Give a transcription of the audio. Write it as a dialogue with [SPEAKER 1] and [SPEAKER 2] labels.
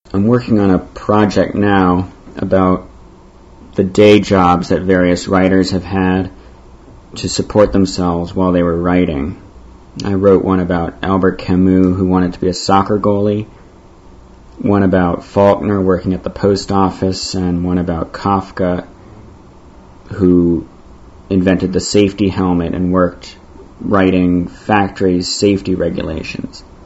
[SPEAKER 1] I'm working on a project now about the day jobs that various writers have had to support themselves while they were writing. I wrote one about Albert Camus, who wanted to be a soccer goalie, one about Faulkner working at the post office, and one about Kafka, who invented the safety helmet and worked writing factories' safety regulations.